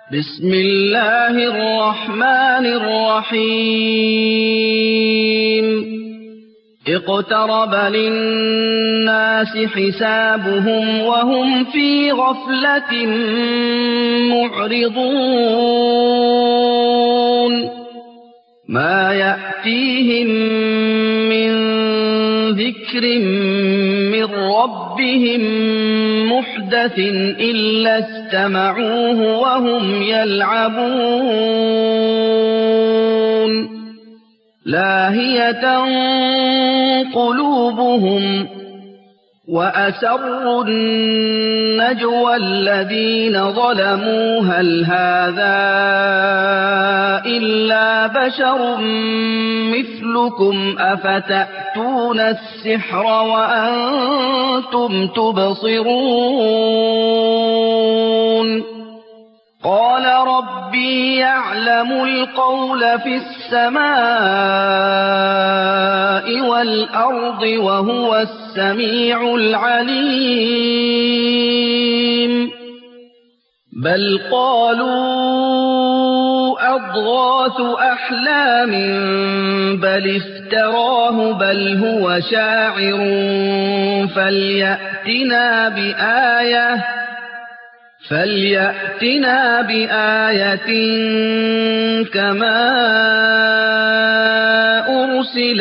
بسم الله الرحمن الرحيم اقترب للناس حسابهم وهم في غفلة معرضون ما يأتيهم من ذكر من ربهم محدث إلا استمعوه وهم يلعبون لاهية قلوبهم وأسروا النجوى الذين ظلموا هل هذا إلا بشر مثلكم أفتأتون السحر وأنتم تبصرون قال ربي يعلم القول في السماء والأرض وهو السميع العليم بل قالوا أضغاث أحلام بل افتراه بل هو شاعر فليأتنا بآية كما أرسل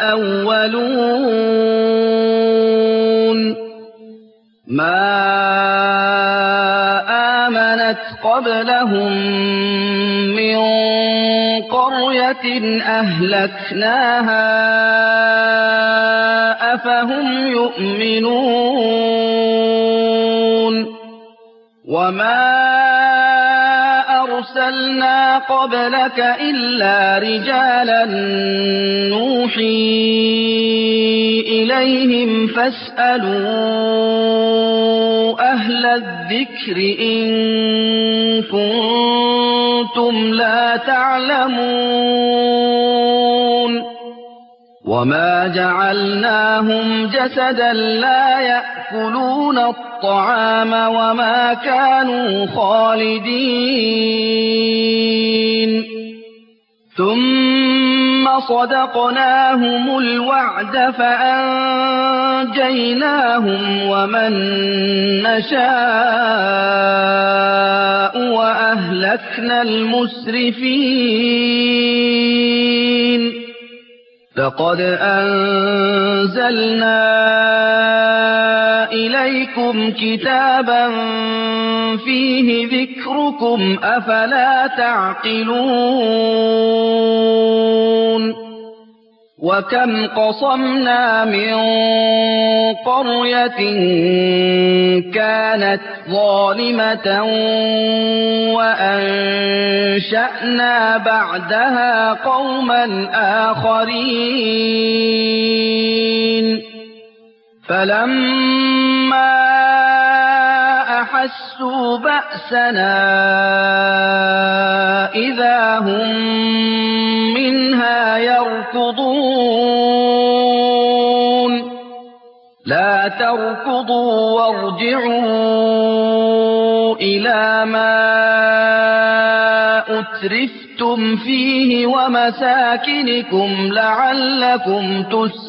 الأولون ما آمنت قبلهم من قرية أهلكناها أفهم يؤمنون وما أرسلنا قبلك إلا رجالا نوحي إليهم فاسألوا أهل الذكر إن كنتم لا تعلمون وما جعلناهم جسدا لا يأكلون الطعام وما كانوا خالدين ثم صدقناهم الوعد فأنجيناهم ومن نشاء وأهلكنا المسرفين لقد أنزلنا إليكم كتابا فيه ذكركم أفلا تعقلون وكم قصمنا من قرية كانت ظالمة وأنشأنا بعدها قوما آخرين فلما أحسوا بأسنا إذا هم منها يركضون لا تركضوا وارجعوا إلى ما أترفتم فيه ومساكنكم لعلكم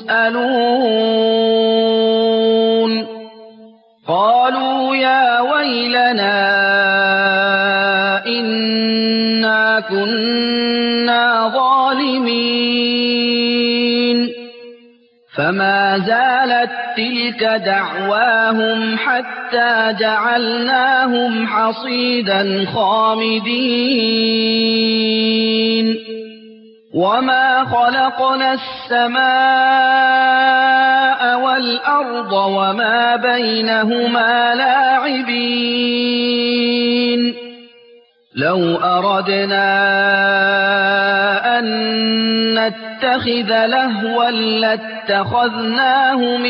تسألون قالوا يا ويلنا إنا كنا ظالمين فما زالت تلك دعواهم حتى جعلناهم حصيدا خامدين وما خلقنا السماء والأرض وما بينهما لاعبين لو أردنا أن نتخذ لهوا لاتخذناه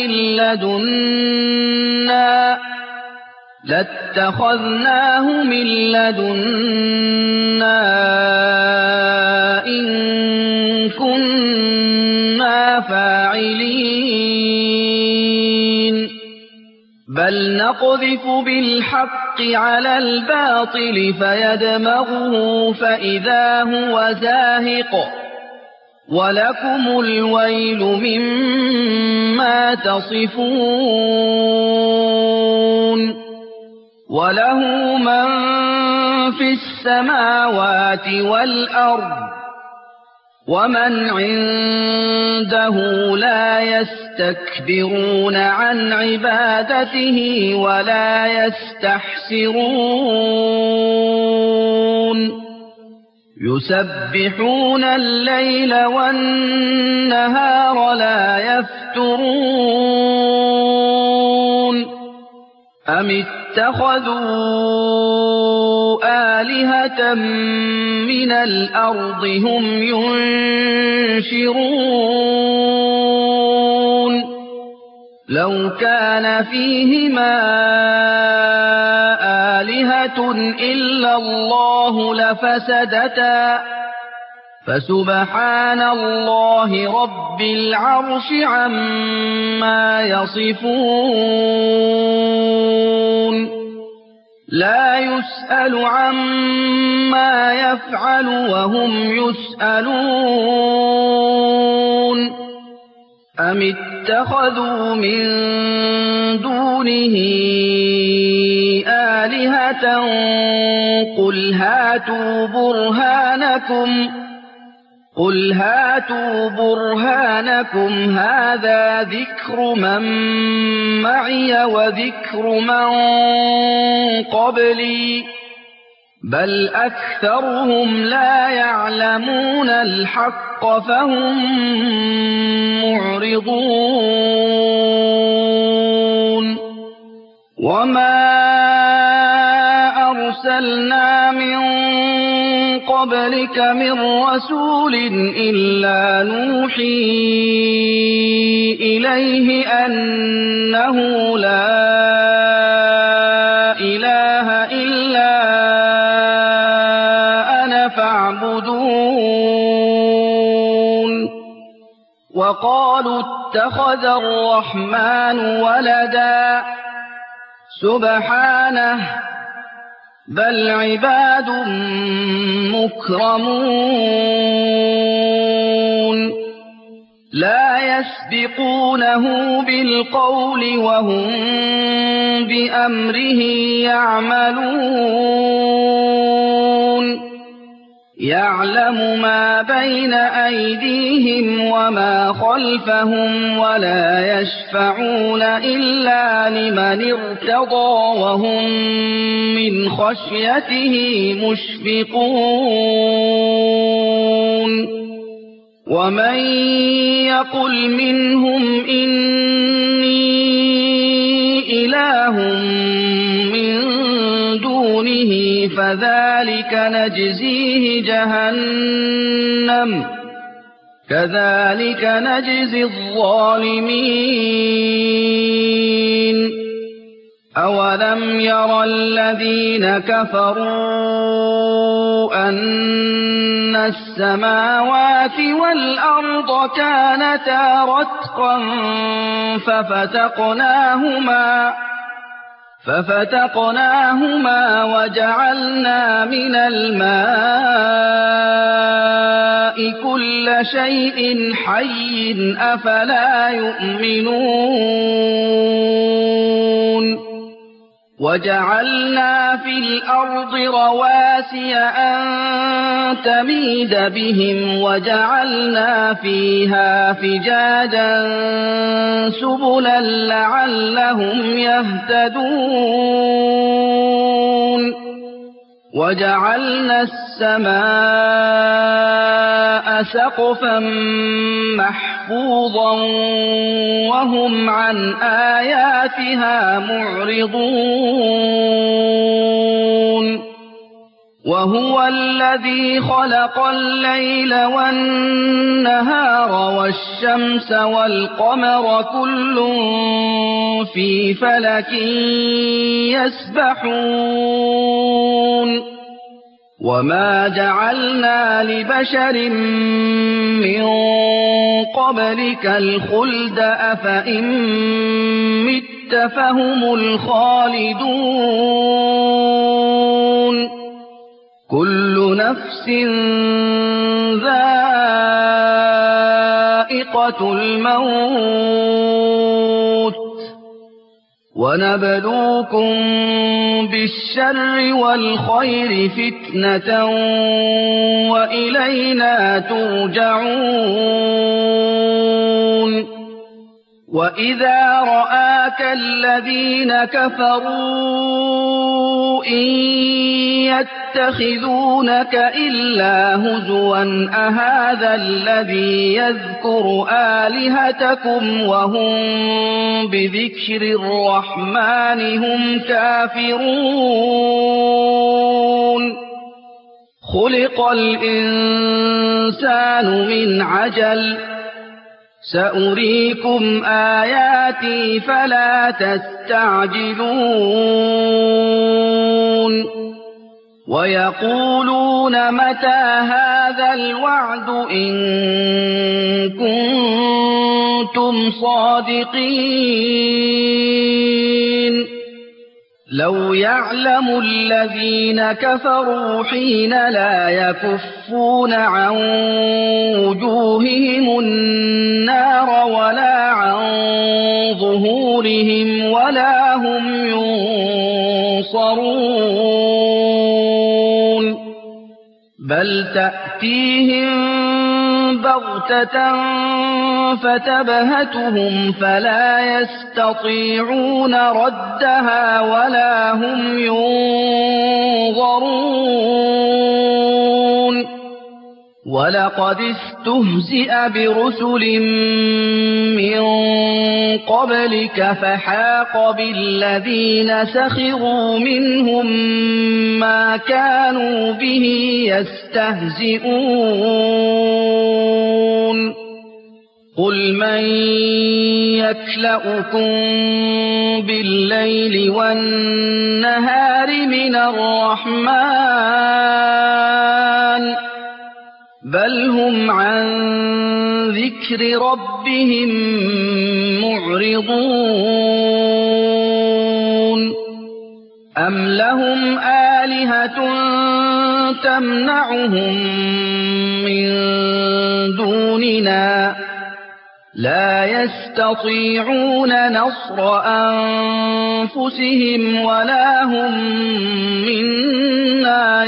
من لدنا إن كنا فاعلين بل نقذف بالحق الحق على الباطل فيدمغه فإذا هو زاهق ولكم الويل مما تصفون وله من في السماوات والأرض ومن عنده لا يستكبرون عن عبادته ولا يستحسرون يسبحون الليل والنهار لا يفترون أم اتخذوا آلهة من الأرض هم ينشرون لو كان فيهما آلهة إلا الله لفسدتا فسبحان الله رب العرش عما يصفون لا يسأل عما يفعل وهم يسألون أم اتخذوا من دونه آلهة قل هاتوا برهانكم هذا ذكر من معي وذكر من قبلي بل أكثرهم لا يعلمون الحق فهم معرضون وما أرسلنا من قبلك من رسول إلا نوحي إليه أنه لا إله إلا أنا فاعبدون وقالوا اتخذ الرحمن ولدا سبحانه بل عباد مكرمون لا يسبقونه بالقول وهم بأمره يعملون يعلم ما بين أيديهم وما خلفهم ولا يشفعون إلا لمن ارتضى وهم من خشيته مشفقون ومن يقل منهم إني إله من دونه فذلك نجزيه جهنم كذلك نجزي الظالمين أولم ير الذين كفروا أن السماوات والأرض كانتا رتقا ففتقناهما وجعلنا من الماء كل شيء حي أفلا يؤمنون وجعلنا في الأرض رواسي أن تميد بهم وجعلنا فيها فجاجا سبلا لعلهم يهتدون وجعلنا السماء سقفا محفوظا وهم عن آياتها معرضون وهو الذي خلق الليل والنهار والشمس والقمر كل في فلك يسبحون وما جعلنا لبشر من قبلك الخلد أفإن مت فهم الخالدون كل نفس ذائقة الموت ونبلوكم بالشر والخير فتنة وإلينا ترجعون وإذا رآك الذين كفروا إن يتخذونك إلا هزوا أهذا الذي يذكر آلهتكم وهم بذكر الرحمن هم كافرون خلق الإنسان من عجل سأريكم آياتي فلا تستعجلون ويقولون متى هذا الوعد إن كنتم صادقين لو يعلم الذين كفروا حين لا يكفون عن وجوههم النار ولا عن ظهورهم ولا هم ينصرون بل تأتيهم بغتة فتبهتهم فلا يستطيعون ردها ولا هم ينظرون ولقد استهزئ برسل من قبلك فحاق بالذين سخروا منهم ما كانوا به يستهزئون قل من يكلؤكم بالليل والنهار من الرحمن بل هم عن ذكر ربهم معرضون أم لهم آلهة تمنعهم من دوننا لا يستطيعون نصر أنفسهم ولا هم منا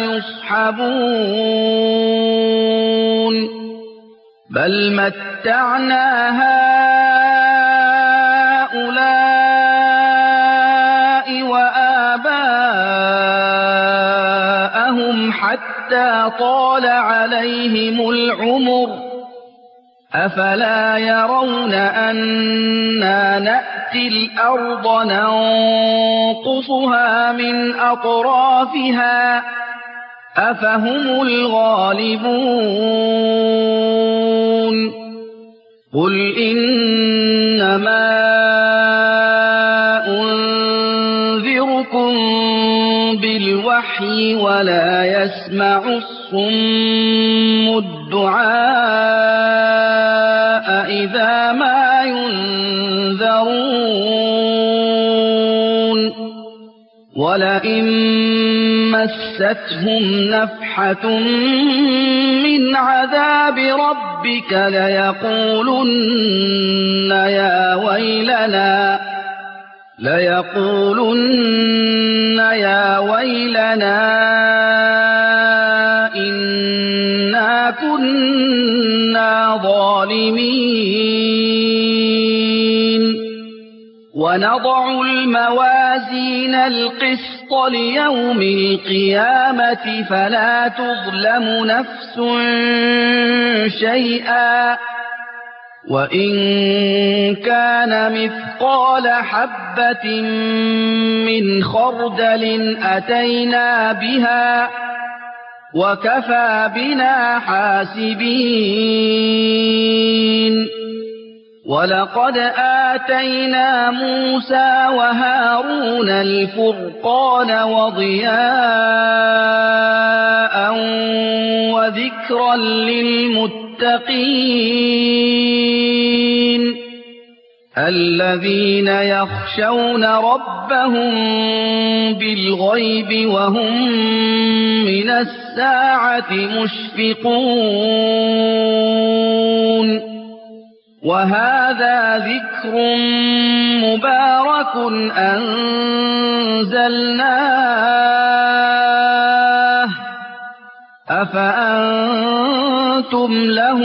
يصحبون بل متعنا هؤلاء وآباءهم حتى طال عليهم العمر أفلا يرون أنا نأتي الأرض ننقصها من أطرافها أفهم الغالبون قل إنما أنذركم بالوحي ولا يسمع الصم الدعاء إذا ما ينذرون ولئن مستهم نفحة من عذاب ربك ليقولن يا ويلنا إنا كنا ظالمين ونضع الموازين القسط ليوم القيامة فلا تظلم نفس شيئا وإن كان مثقال حبة من خردل أتينا بها وكفى بنا حاسبين ولقد آتينا موسى وهارون الفرقان وضياء وذكرا للمتقين الذين يخشون ربهم بالغيب وهم من الساعة مشفقون وهذا ذكر مبارك أنزلناه أفأنتم له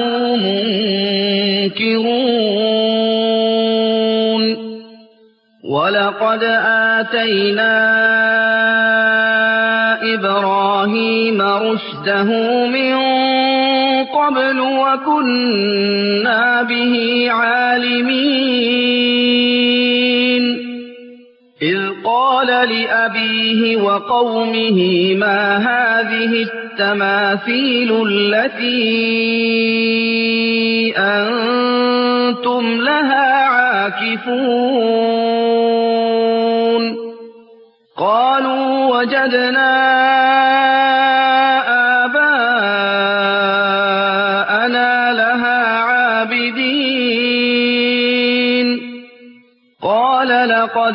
منكرون ولقد آتينا إبراهيم رشده من قبل وكنا به عالمين إذ قال لأبيه وقومه ما هذه التماثيل التي أنتم لها عاكفون قالوا وجدنا آباءنا لها عابدين قال لقد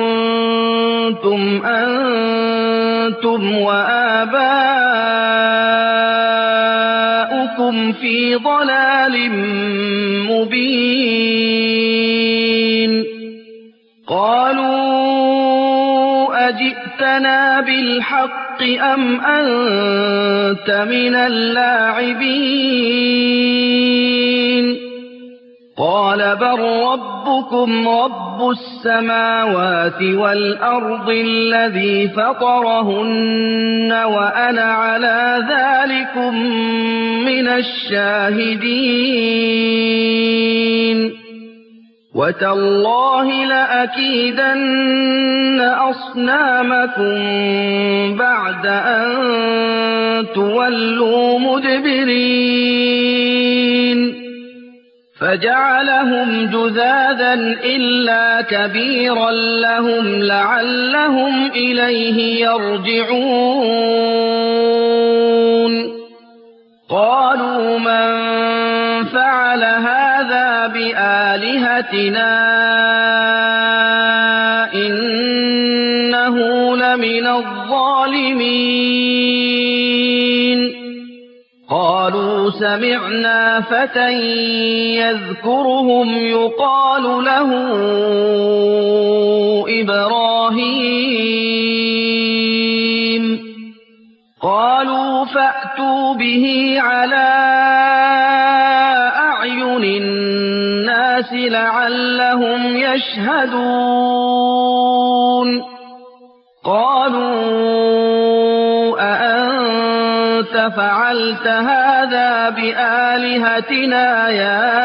كنتم أنتم وآباؤكم في ضلال مبين قالوا أجئتنا بالحق أم أنت من اللاعبين قال بل ربكم رب السماوات والأرض الذي فطرهن وأنا على ذلكم من الشاهدين وتالله لأكيدن أصنامكم بعد أن تولوا مدبرين فجعلهم جذاذا إلا كبيرا لهم لعلهم إليه يرجعون قالوا من فعل هذا بآلهتنا إنه لمن الظالمين قالوا سمعنا فتى يذكرهم يقال له إبراهيم قالوا فأتوا به على أعين الناس لعلهم يشهدون قالوا أأنت فعلت هذا بآلهتنا يا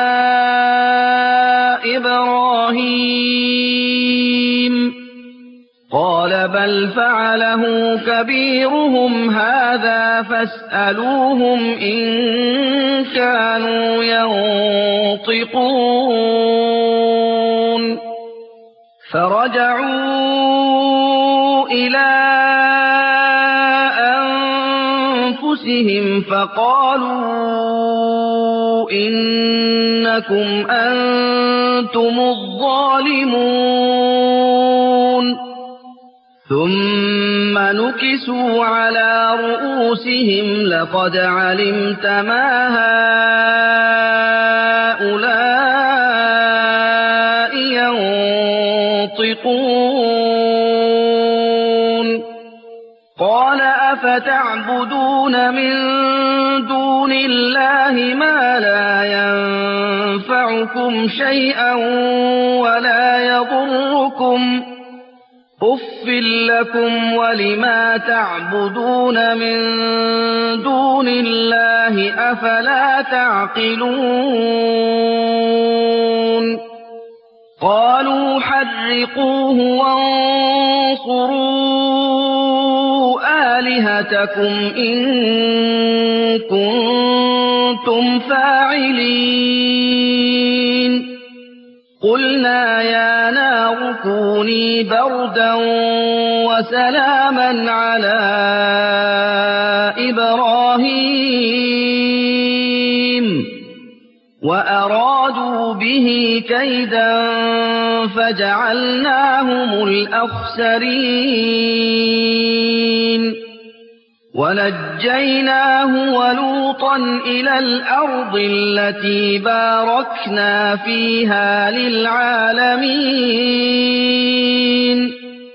إبراهيم قال بل فعله كبيرهم هذا فاسألوهم إن كانوا ينطقون فرجعوا إلى أنفسهم فقالوا إنكم أنتم الظالمون ثم نكسوا على رؤوسهم لقد علمت ما هؤلاء ينطقون قال أفتعبدون من دون الله ما لا ينفعكم شيئا ولا يضركم أف لكم ولما تعبدون من دون الله أفلا تعقلون قالوا حرقوه وانصروا آلهتكم إن كنتم فاعلين قلنا يا نار كوني بردا وسلاما على إبراهيم وأرادوا به كيدا فجعلناهم الأخسرين ونجيناه ولوطا إلى الأرض التي باركنا فيها للعالمين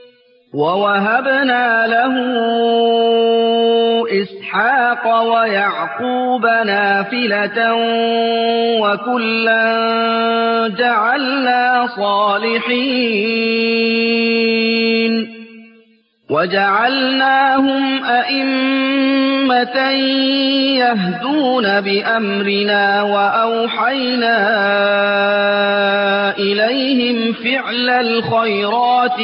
ووهبنا له إسحاق ويعقوب نافلة وكلا جعلنا صالحين وجعلناهم أئمة يهدون بأمرنا وأوحينا إليهم فعل الخيرات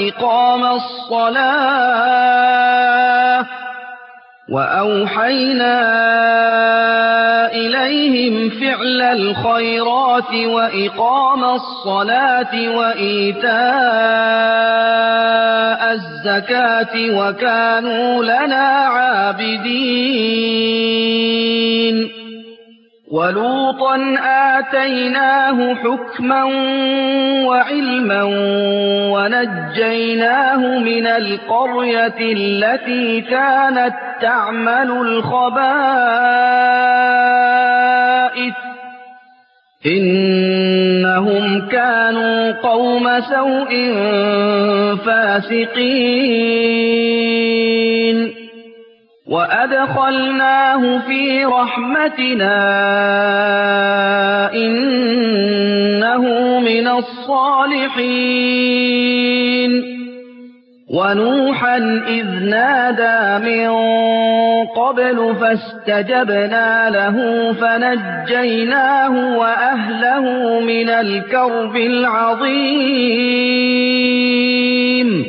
وإقام الصلاة وإيتاء الزكاة وكانوا لنا عابدين ولوطا آتيناه حكما وعلما ونجيناه من القرية التي كانت تعمل الخبائث إنهم كانوا قوم سوء فاسقين وأدخلناه في رحمتنا إنه من الصالحين ونوحا إذ نادى من قبل فاستجبنا له فنجيناه وأهله من الكرب العظيم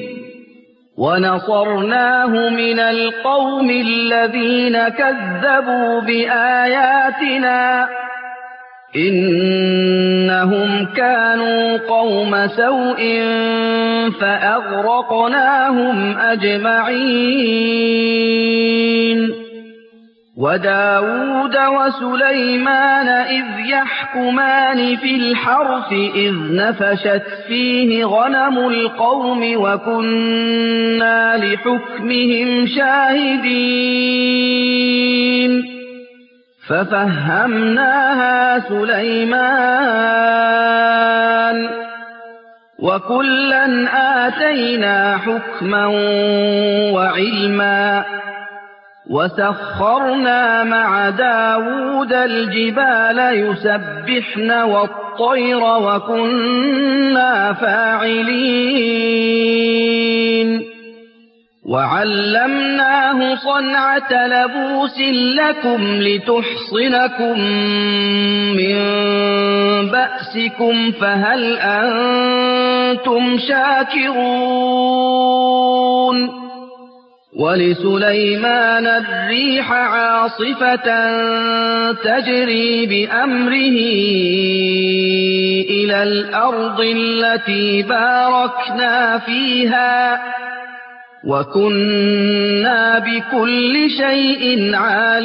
ونصرناه من القوم الذين كذبوا بآياتنا إنهم كانوا قوم سوء فأغرقناهم أجمعين وداود وسليمان إذ يحكمان في الحرث إذ نفشت فيه غنم القوم وكنا لحكمهم شاهدين ففهمناها سليمان وكلا آتينا حكما وعلما وسخرنا مع داود الجبال يسبحن والطير وكنا فاعلين وعلمناه صنعة لبوس لكم لتحصنكم من بأسكم فهل أنتم شاكرون ولسليمان الريح عاصفة تجري بأمره إلى الأرض التي باركنا فيها وكنا بكل شيء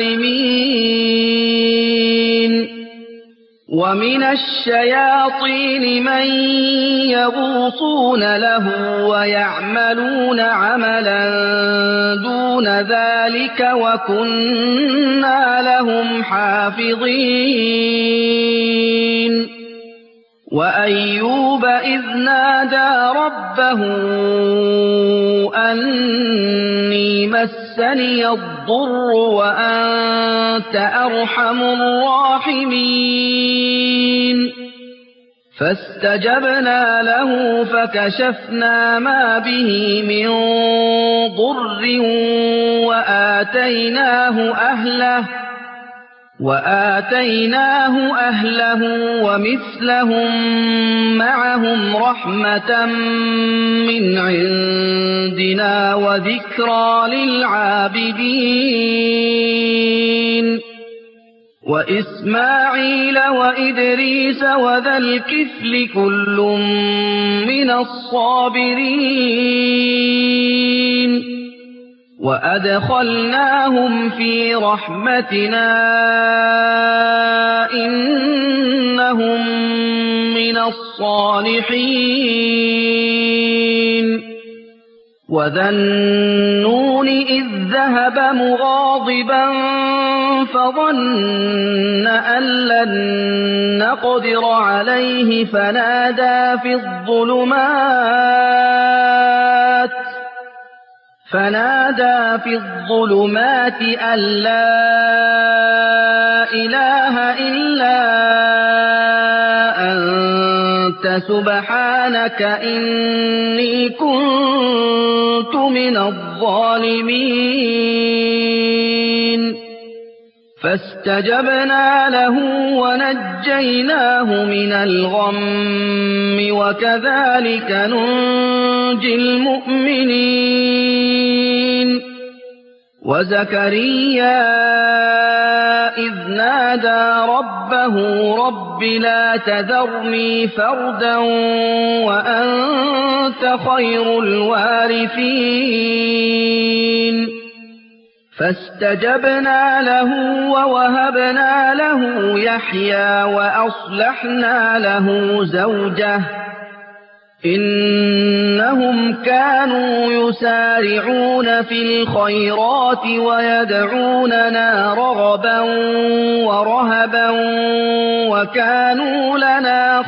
عالمين ومن الشياطين من يغوصون له ويعملون عملا دون ذلك وكنا لهم حافظين وأيوب إذ نادى ربه أني مسني الضر وأنت أرحم الراحمين فاستجبنا له فكشفنا ما به من ضر وآتيناه أهله ومثلهم معهم رحمة من عندنا وذكرى للعابدين وإسماعيل وإدريس وذا الكفل كل من الصابرين وأدخلناهم في رحمتنا إنهم من الصالحين وذا النون إذ ذهب مغاضبا فظن أن لن نقدر عليه فنادى في الظلمات أن لا إله إلا أنت سبحانك إني كنت من الظالمين فاستجبنا له ونجيناه من الغم وكذلك ننجي المؤمنين وزكريا إذ نادى ربه رب لا تذرني فردا وأنت خير الوارثين فاستجبنا له ووهبنا له يحيى وأصلحنا له زوجه إنهم كانوا يسارعون في الخيرات ويدعوننا رغبا ورهبا وكانوا لنا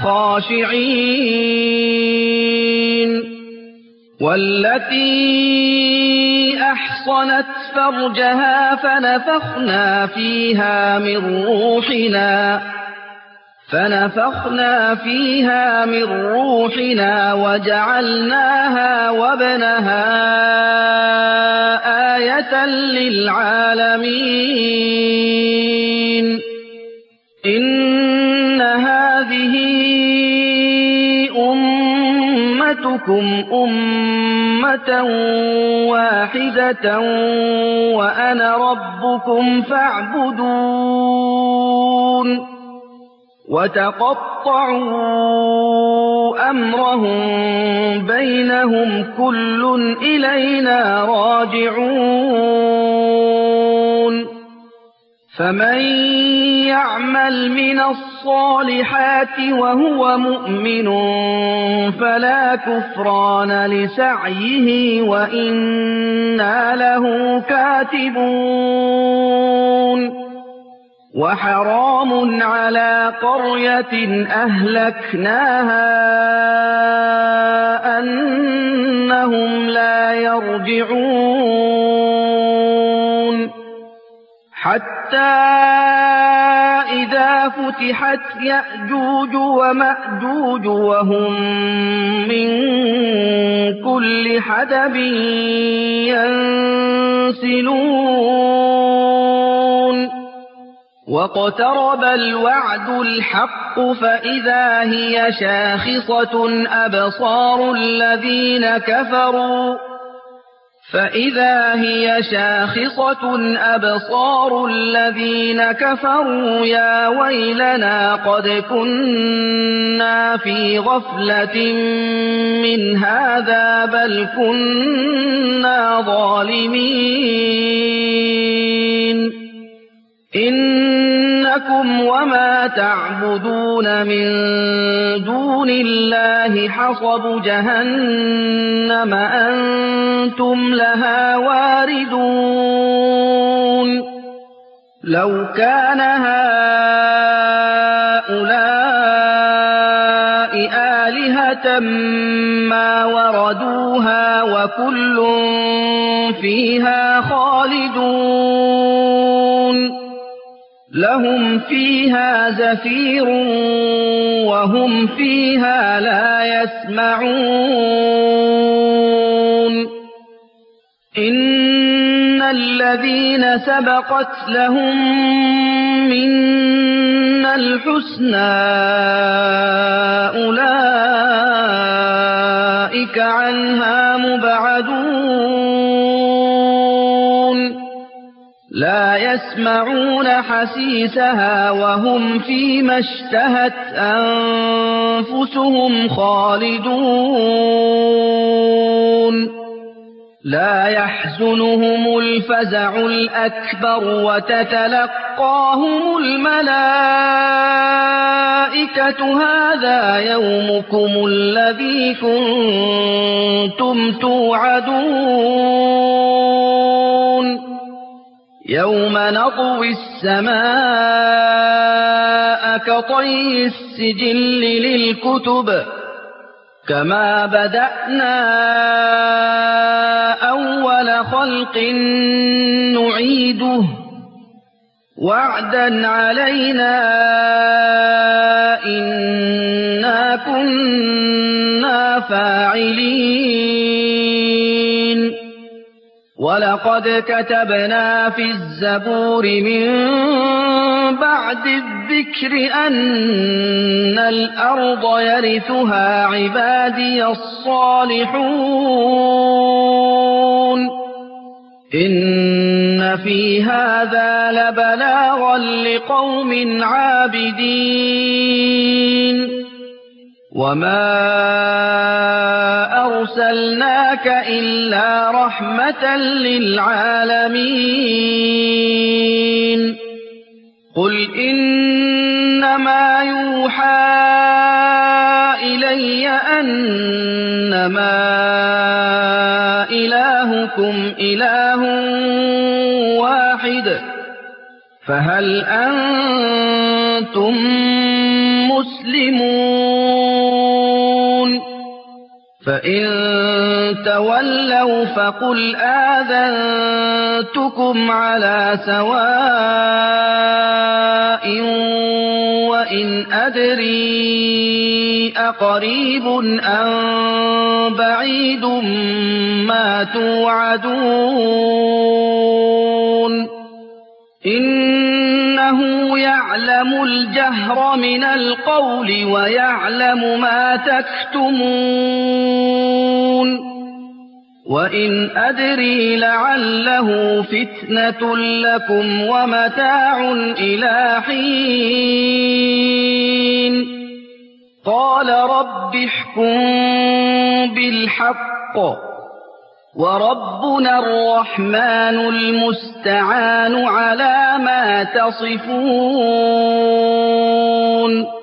خاشعين والتي أحصنت فرجها فنفخنا فيها من روحنا وجعلناها وابنها آية للعالمين إن هذه أمتكم أمة واحدة وأنا ربكم فاعبدون وتقطعوا أمرهم بينهم كل إلينا راجعون فمن يعمل من الصالحات وهو مؤمن فلا كفران لسعيه وإنا له كاتبون وحرام على قرية أهلكناها أنهم لا يرجعون حتى إذا فتحت يأجوج ومأجوج وهم من كل حدب ينسلون واقترب الوعد الحق فإذا هي شاخصة أبصار الذين كفروا يا ويلنا قد كنا في غفلة من هذا بل كنا ظالمين إنكم وما تعبدون من دون الله حصب جهنم أنتم لها واردون لو كان هؤلاء آلهة ما وردوها وكل فيها خالدون لهم فيها زفير وهم فيها لا يسمعون إن الذين سبقت لهم منا الحسنى أولئك عنها مبعدون لا يسمعون حسيسها وهم فيما اشتهت أنفسهم خالدون لا يحزنهم الفزع الأكبر وتتلقاهم الملائكة هذا يومكم الذي كنتم توعدون يوم نطوي السماء كطي السجل للكتب كما بدأنا أول خلق نعيده وعدا علينا إنا كنا فاعلين ولقد كتبنا في الزبور من بعد الذكر أن الأرض يرثها عبادي الصالحون إن في هذا لبلاغا لقوم عابدين وما أرسلناك إلا رحمة للعالمين قل إنما يوحى إلي أنما إلهكم إله واحد فهل أنتم مسلمون فإن تولوا فقل آذنتكم على سواء وإن أدري أقريب أم بعيد ما توعدون إنه يعلم الجهر من القول ويعلم ما تكتمون وإن أدري لعله فتنة لكم ومتاع إلى حين قال رب احكم بالحق وربنا الرحمن المستعان على ما تصفون